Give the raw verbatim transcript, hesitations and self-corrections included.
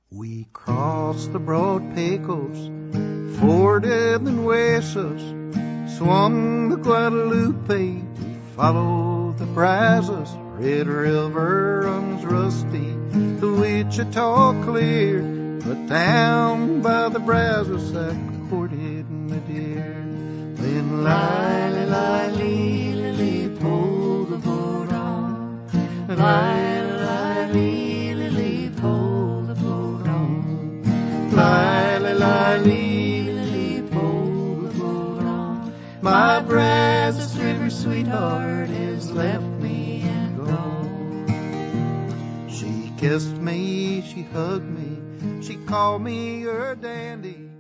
We crossed the broad Pecos, forded the Nueces, swung the Guadalupe, followed the Brazos. Red River runs rusty, the Wichita clear, but down by the Brazos I courted my dear. Then lie, lie, lee, lee, lee, pull the boat on. Lie, lie, lee, lee, lee, pull the boat on. Lie, lie, lee, lee, lee, pull the boat on. My Brazos River sweetheart has left me and gone. She kissed me, she hugged me, she called me her dandy.